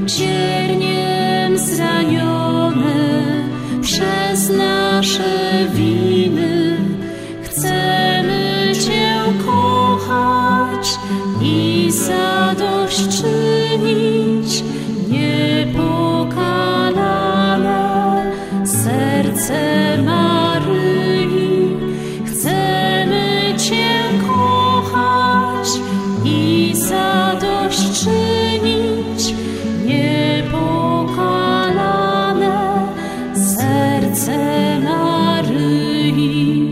cierniem zranione przez nasze winy. Chcemy Cię kochać i zadośćczynić. Niepokalane serce Maryi, chcemy Cię kochać i zadośćczynić. Niepokalane serce Maryi,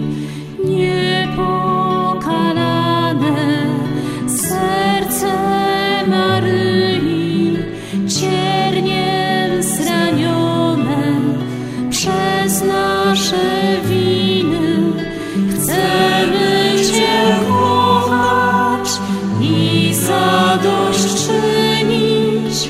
niepokalane serce Maryi, cierniem zranione przez nasze winy. Chcemy Cię kochać i zadośćczynić.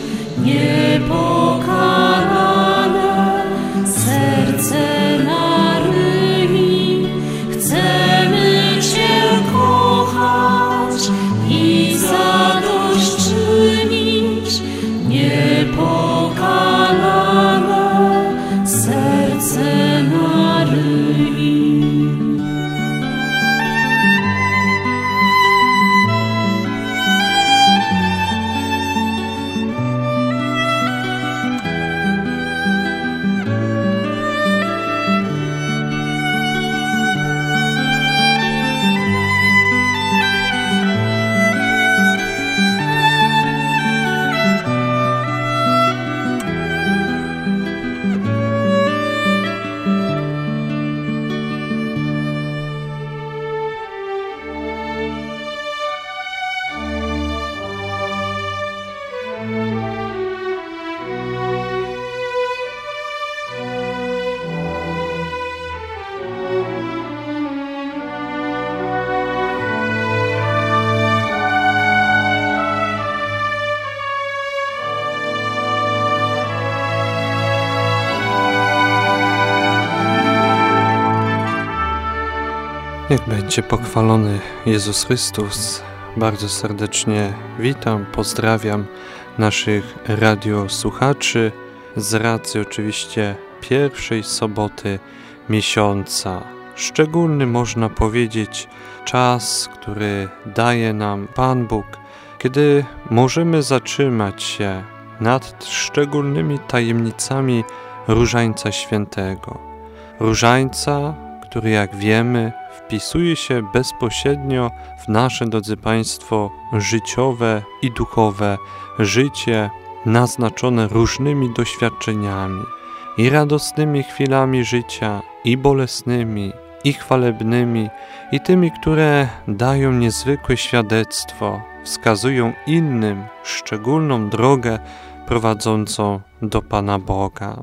Niepokalane serce Maryi, chcemy Cię kochać i zadośćczynić. Niepokalane serce Maryi. Niech będzie pochwalony Jezus Chrystus. Bardzo serdecznie witam, pozdrawiam naszych radiosłuchaczy z racji oczywiście pierwszej soboty miesiąca. Szczególny, można powiedzieć, czas, który daje nam Pan Bóg, kiedy możemy zatrzymać się nad szczególnymi tajemnicami Różańca Świętego. Różańca, który, jak wiemy, wpisuje się bezpośrednio w nasze, drodzy Państwo, życiowe i duchowe życie, naznaczone różnymi doświadczeniami i radosnymi chwilami życia, i bolesnymi, i chwalebnymi, i tymi, które dają niezwykłe świadectwo, wskazują innym szczególną drogę prowadzącą do Pana Boga.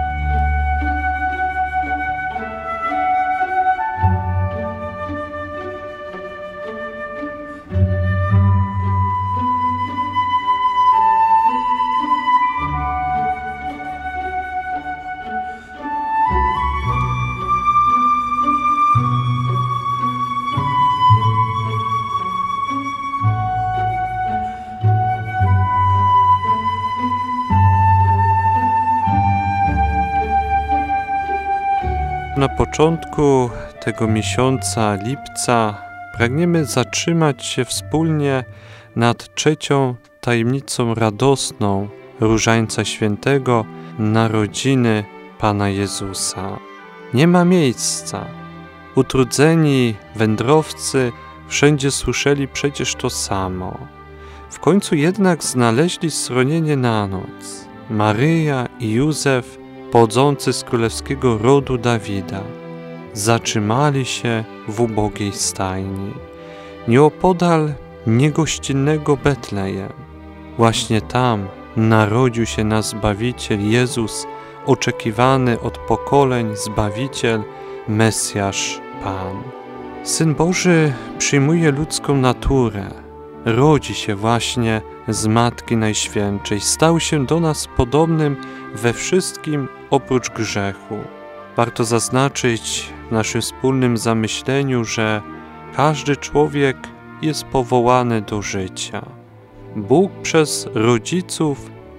Na początku tego miesiąca lipca pragniemy zatrzymać się wspólnie nad trzecią tajemnicą radosną Różańca Świętego, narodziny Pana Jezusa. Nie ma miejsca. Utrudzeni wędrowcy wszędzie słyszeli przecież to samo. W końcu jednak znaleźli schronienie na noc. Maryja i Józef, pochodzący z królewskiego rodu Dawida, zatrzymali się w ubogiej stajni, nieopodal niegościnnego Betlejem. Właśnie tam narodził się nasz Zbawiciel Jezus, oczekiwany od pokoleń Zbawiciel, Mesjasz Pan. Syn Boży przyjmuje ludzką naturę, rodzi się właśnie z Matki Najświętszej, stał się do nas podobnym we wszystkim oprócz grzechu. Warto zaznaczyć w naszym wspólnym zamyśleniu, że każdy człowiek jest powołany do życia. Bóg przez rodziców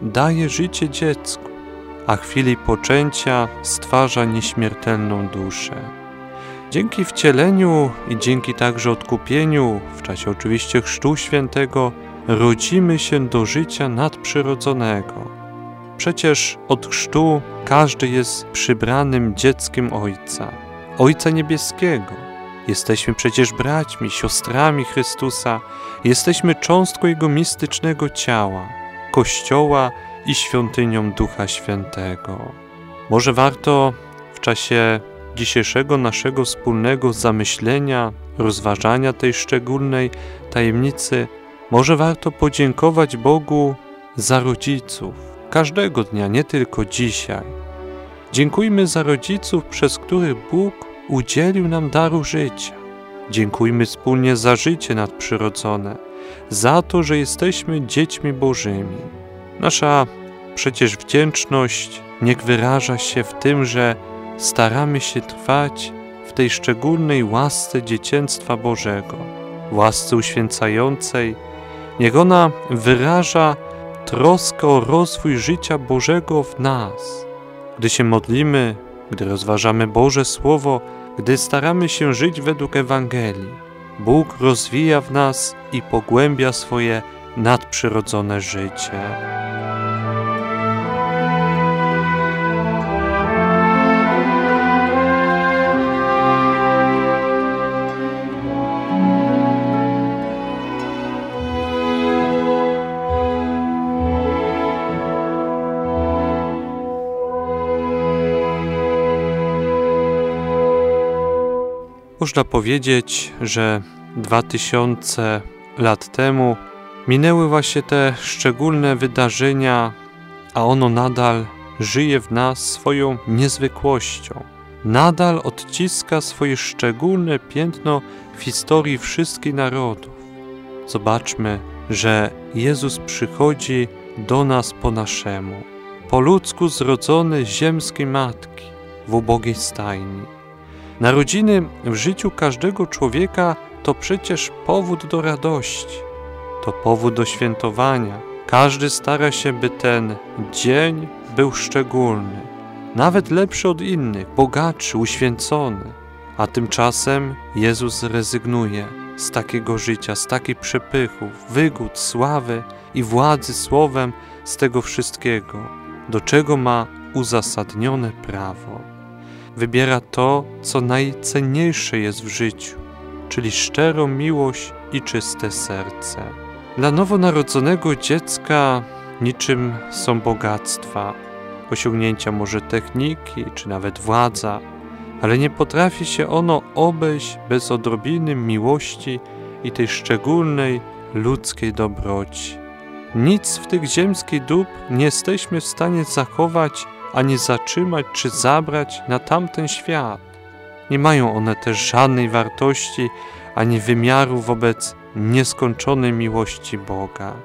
daje życie dziecku, a w chwili poczęcia stwarza nieśmiertelną duszę. Dzięki wcieleniu i dzięki także odkupieniu, w czasie oczywiście Chrztu Świętego, rodzimy się do życia nadprzyrodzonego. Przecież od chrztu każdy jest przybranym dzieckiem Ojca, Ojca Niebieskiego. Jesteśmy przecież braćmi, siostrami Chrystusa, jesteśmy cząstką Jego mistycznego ciała, Kościoła i świątynią Ducha Świętego. Może warto w czasie dzisiejszego naszego wspólnego zamyślenia, rozważania tej szczególnej tajemnicy, może warto podziękować Bogu za rodziców, każdego dnia, nie tylko dzisiaj. Dziękujmy za rodziców, przez których Bóg udzielił nam daru życia. Dziękujmy wspólnie za życie nadprzyrodzone, za to, że jesteśmy dziećmi Bożymi. Nasza przecież wdzięczność niech wyraża się w tym, że staramy się trwać w tej szczególnej łasce dziecięctwa Bożego, łasce uświęcającej. Niech ona wyraża troskę o rozwój życia Bożego w nas. Gdy się modlimy, gdy rozważamy Boże Słowo, gdy staramy się żyć według Ewangelii, Bóg rozwija w nas i pogłębia swoje nadprzyrodzone życie. Można powiedzieć, że 2000 lat temu minęły właśnie te szczególne wydarzenia, a ono nadal żyje w nas swoją niezwykłością. Nadal odciska swoje szczególne piętno w historii wszystkich narodów. Zobaczmy, że Jezus przychodzi do nas po naszemu, po ludzku zrodzony z ziemskiej matki, w ubogiej stajni. Narodziny w życiu każdego człowieka to przecież powód do radości, to powód do świętowania. Każdy stara się, by ten dzień był szczególny, nawet lepszy od innych, bogatszy, uświęcony. A tymczasem Jezus rezygnuje z takiego życia, z takich przepychów, wygód, sławy i władzy słowem, z tego wszystkiego, do czego ma uzasadnione prawo. Wybiera to, co najcenniejsze jest w życiu, czyli szczerą miłość i czyste serce. Dla nowonarodzonego dziecka niczym są bogactwa, osiągnięcia może techniki, czy nawet władza, ale nie potrafi się ono obejść bez odrobiny miłości i tej szczególnej ludzkiej dobroci. Nic w tych ziemskich dóbr nie jesteśmy w stanie zachować, ani zatrzymać czy zabrać na tamten świat. Nie mają one też żadnej wartości, ani wymiaru wobec nieskończonej miłości Boga.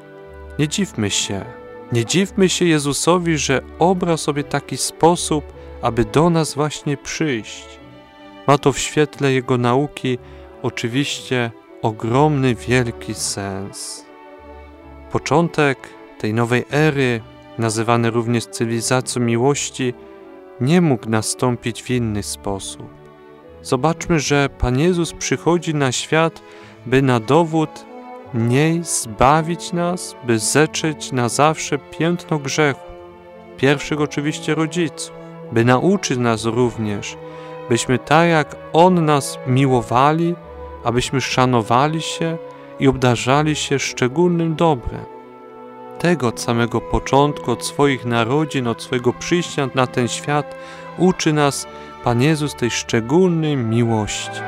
Nie dziwmy się Jezusowi, że obrał sobie taki sposób, aby do nas właśnie przyjść. Ma to w świetle Jego nauki oczywiście ogromny, wielki sens. Początek tej nowej ery, nazywany również cywilizacją miłości, nie mógł nastąpić w inny sposób. Zobaczmy, że Pan Jezus przychodzi na świat, by na dowód niej zbawić nas, by zetrzeć na zawsze piętno grzechu, pierwszych oczywiście rodziców, by nauczyć nas również, byśmy tak jak On nas miłowali, abyśmy szanowali się i obdarzali się szczególnym dobrem. Tego od samego początku, od swoich narodzin, od swojego przyjścia na ten świat uczy nas Pan Jezus tej szczególnej miłości.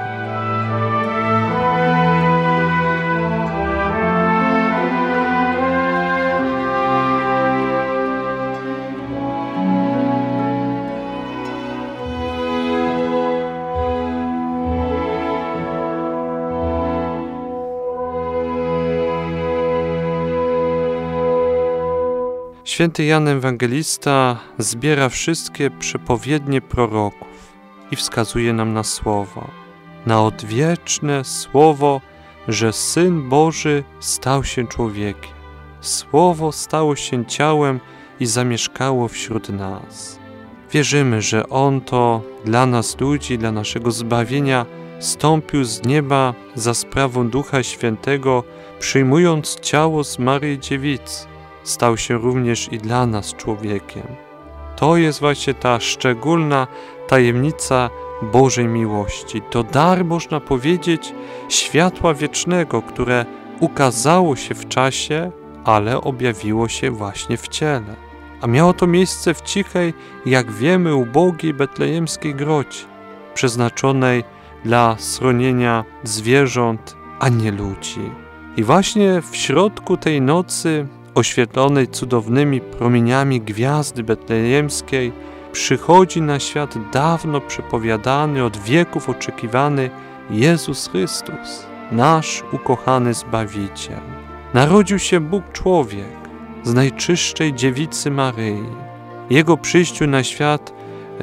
Święty Jan Ewangelista zbiera wszystkie przepowiednie proroków i wskazuje nam na Słowo, na odwieczne Słowo, że Syn Boży stał się człowiekiem. Słowo stało się ciałem i zamieszkało wśród nas. Wierzymy, że On to dla nas ludzi, dla naszego zbawienia stąpił z nieba za sprawą Ducha Świętego, przyjmując ciało z Maryi Dziewicy. Stał się również i dla nas człowiekiem. To jest właśnie ta szczególna tajemnica Bożej miłości. To dar, można powiedzieć, światła wiecznego, które ukazało się w czasie, ale objawiło się właśnie w ciele. A miało to miejsce w cichej, jak wiemy, ubogiej betlejemskiej grocie, przeznaczonej dla schronienia zwierząt, a nie ludzi. I właśnie w środku tej nocy, oświetlonej cudownymi promieniami gwiazdy betlejemskiej, przychodzi na świat dawno przepowiadany, od wieków oczekiwany Jezus Chrystus, nasz ukochany Zbawiciel. Narodził się Bóg człowiek z najczystszej dziewicy Maryi. Jego przyjściu na świat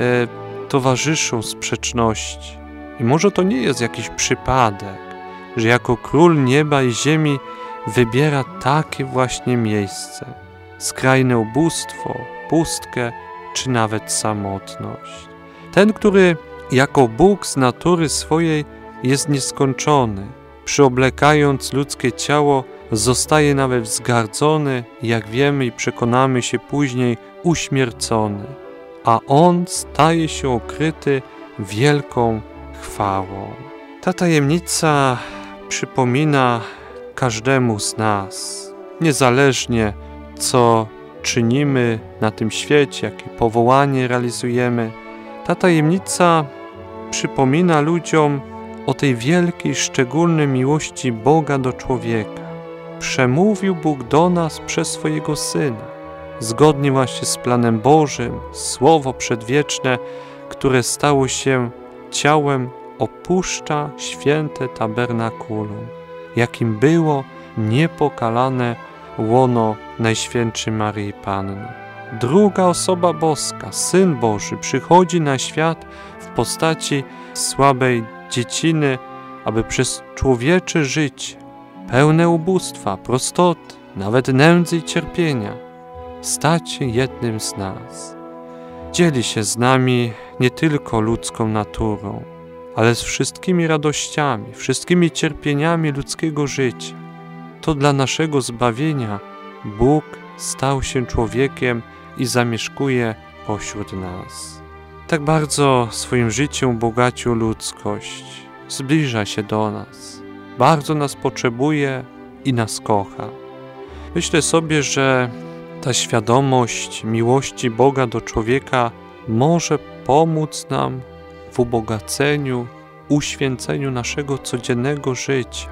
towarzyszą sprzeczności. I może to nie jest jakiś przypadek, że jako król nieba i ziemi wybiera takie właśnie miejsce. Skrajne ubóstwo, pustkę czy nawet samotność. Ten, który jako Bóg z natury swojej jest nieskończony, przyoblekając ludzkie ciało, zostaje nawet wzgardzony, jak wiemy i przekonamy się później, uśmiercony, a On staje się okryty wielką chwałą. Ta tajemnica przypomina każdemu z nas, niezależnie co czynimy na tym świecie, jakie powołanie realizujemy. Ta tajemnica przypomina ludziom o tej wielkiej, szczególnej miłości Boga do człowieka. Przemówił Bóg do nas przez swojego Syna, zgodnie właśnie z planem Bożym, Słowo przedwieczne, które stało się ciałem, opuszcza święte tabernakulum, jakim było niepokalane łono Najświętszej Maryi Panny. Druga osoba boska, Syn Boży, przychodzi na świat w postaci słabej dzieciny, aby przez człowiecze życie, pełne ubóstwa, prostoty, nawet nędzy i cierpienia, stać się jednym z nas. Dzieli się z nami nie tylko ludzką naturą, ale z wszystkimi radościami, wszystkimi cierpieniami ludzkiego życia. To dla naszego zbawienia Bóg stał się człowiekiem i zamieszkuje pośród nas. Tak bardzo swoim życiem ubogacił ludzkość, zbliża się do nas, bardzo nas potrzebuje i nas kocha. Myślę sobie, że ta świadomość miłości Boga do człowieka może pomóc nam w ubogaceniu, uświęceniu naszego codziennego życia,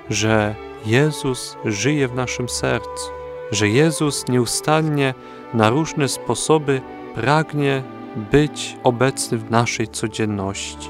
że Jezus żyje w naszym sercu, że Jezus nieustannie na różne sposoby pragnie być obecny w naszej codzienności.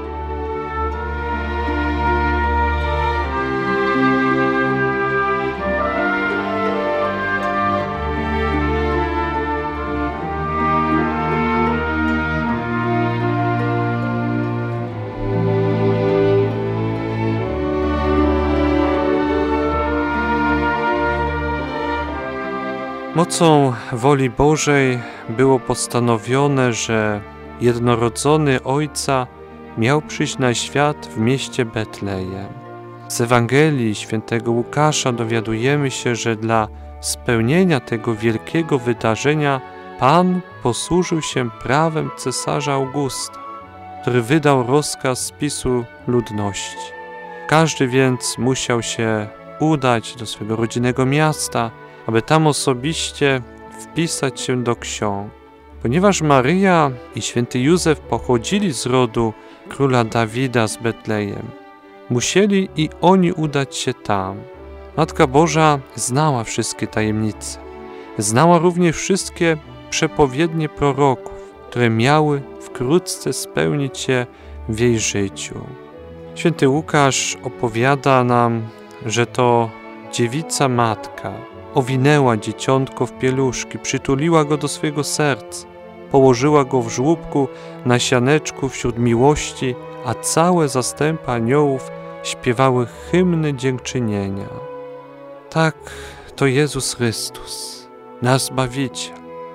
Mocą woli Bożej było postanowione, że jednorodzony Ojca miał przyjść na świat w mieście Betlejem. Z Ewangelii Świętego Łukasza dowiadujemy się, że dla spełnienia tego wielkiego wydarzenia Pan posłużył się prawem cesarza Augusta, który wydał rozkaz spisu ludności. Każdy więc musiał się udać do swego rodzinnego miasta, aby tam osobiście wpisać się do ksiąg. Ponieważ Maryja i święty Józef pochodzili z rodu króla Dawida z Betlejem, musieli i oni udać się tam. Matka Boża znała wszystkie tajemnice. Znała również wszystkie przepowiednie proroków, które miały wkrótce spełnić się w jej życiu. Święty Łukasz opowiada nam, że to dziewica matka owinęła dzieciątko w pieluszki, przytuliła go do swojego serca, położyła go w żłóbku na sianeczku wśród miłości, a całe zastępy aniołów śpiewały hymny dziękczynienia. Tak, to Jezus Chrystus, nasz Zbawiciel,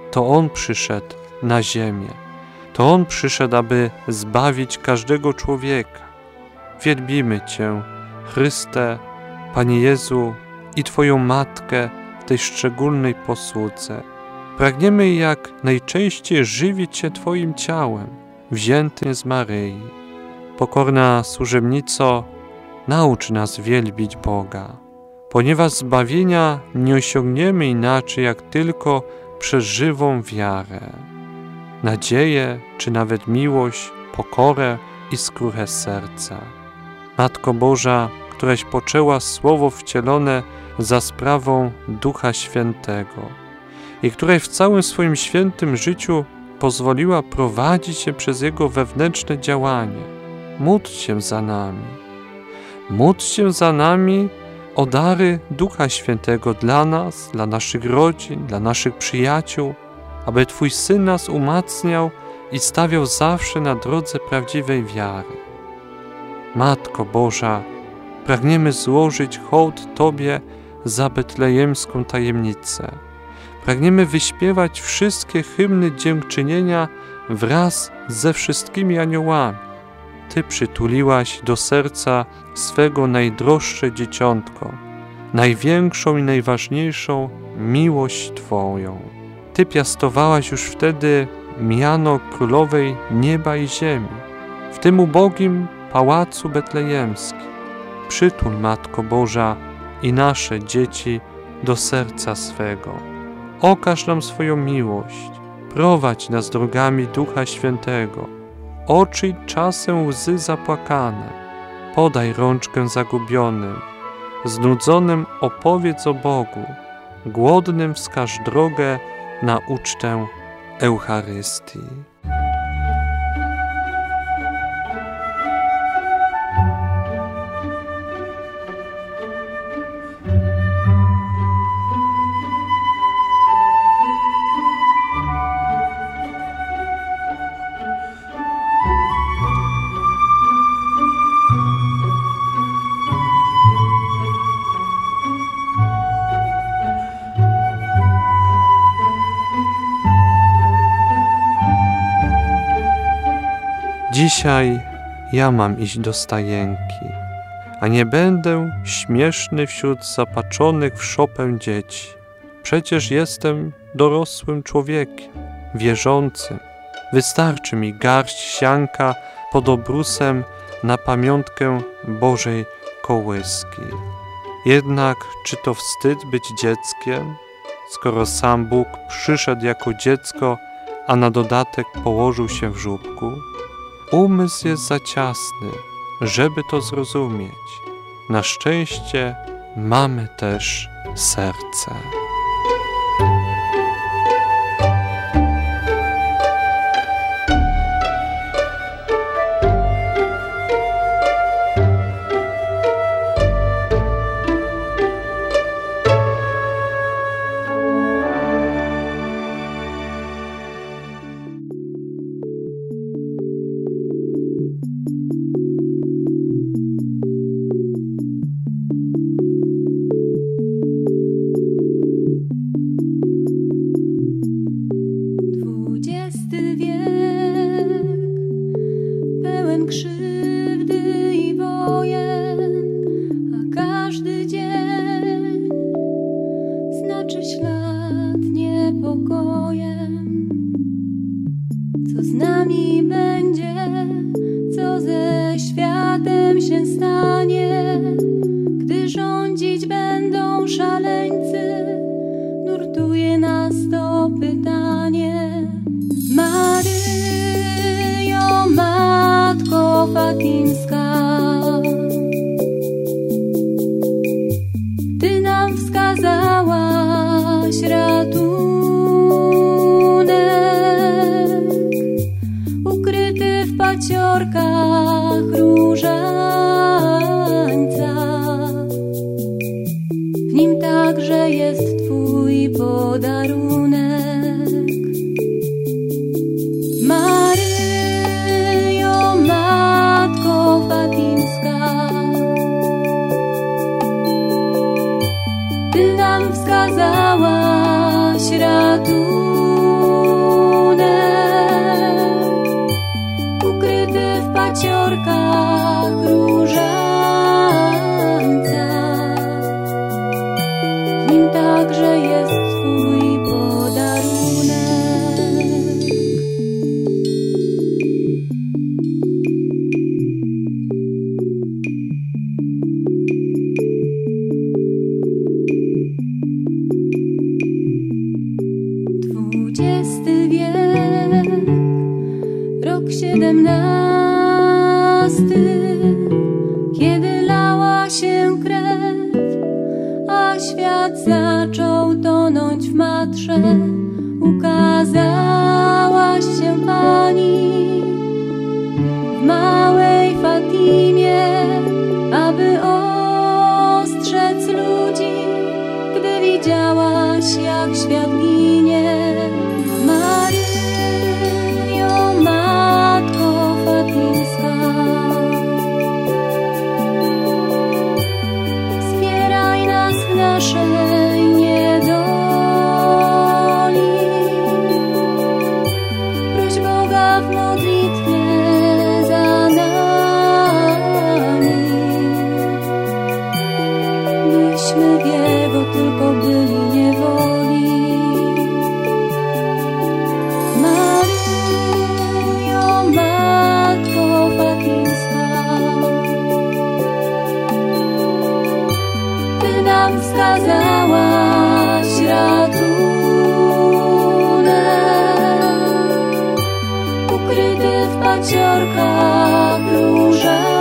To On przyszedł na ziemię. To On przyszedł, aby zbawić każdego człowieka. Wielbimy Cię, Chryste, Panie Jezu i Twoją Matkę w tej szczególnej posłudze. Pragniemy jak najczęściej żywić się Twoim ciałem, wziętym z Maryi. Pokorna służebnico, naucz nas wielbić Boga, ponieważ zbawienia nie osiągniemy inaczej jak tylko przez żywą wiarę, nadzieję czy nawet miłość, pokorę i skruchę serca. Matko Boża, któraś poczęła Słowo wcielone za sprawą Ducha Świętego i której w całym swoim świętym życiu pozwoliła prowadzić się przez Jego wewnętrzne działanie. Módl się za nami. Módl się za nami o dary Ducha Świętego dla nas, dla naszych rodzin, dla naszych przyjaciół, aby Twój Syn nas umacniał i stawiał zawsze na drodze prawdziwej wiary. Matko Boża, pragniemy złożyć hołd Tobie za betlejemską tajemnicę. Pragniemy wyśpiewać wszystkie hymny dziękczynienia wraz ze wszystkimi aniołami. Ty przytuliłaś do serca swego najdroższe dzieciątko, największą i najważniejszą miłość Twoją. Ty piastowałaś już wtedy miano królowej nieba i ziemi, w tym ubogim pałacu betlejemskim. Przytul, Matko Boża, i nasze dzieci do serca swego. Okaż nam swoją miłość, prowadź nas drogami Ducha Świętego. Oczyj czasem łzy zapłakane, podaj rączkę zagubionym, znudzonym opowiedz o Bogu, głodnym wskaż drogę na ucztę Eucharystii. Dzisiaj ja mam iść do stajenki, a nie będę śmieszny wśród zapaczonych w szopę dzieci. Przecież jestem dorosłym człowiekiem, wierzącym. Wystarczy mi garść sianka pod obrusem na pamiątkę Bożej kołyski. Jednak czy to wstyd być dzieckiem, skoro sam Bóg przyszedł jako dziecko, a na dodatek położył się w żłóbku? Umysł jest za ciasny, żeby to zrozumieć. Na szczęście mamy też serce. Krzywdy i wojen, a każdy dzień znaczy ślad niepokojem. Co z nami będzie, co ze światem się stanie, gdy rządzić będą szaleńcy, nurtuje nas to pytanie. Maryjo, Matko Fatimska, Ty nam wskazałaś ratunek, ukryty w paciorkach różańca. W nim także jest Twój podarunek. Maryjo, Matko Fatimska, Ty nam wskazałaś ratunek, lała się krew, a świat zaczął tonąć w matrze. Ukazałaś się, Pani, w małej Fatimie, aby ostrzec ludzi, gdy widziałaś, jak świat ginie. Maryjo, Matko Fatimska, wspieraj nas w naszej niedoli. Proś Boga w modlitwie za nami, byśmy w Jego tylko byli niewoli. Maryjo, Matko Fatimska, Ty nam wskazałaś ratunek, ukryty w paciorkach różach.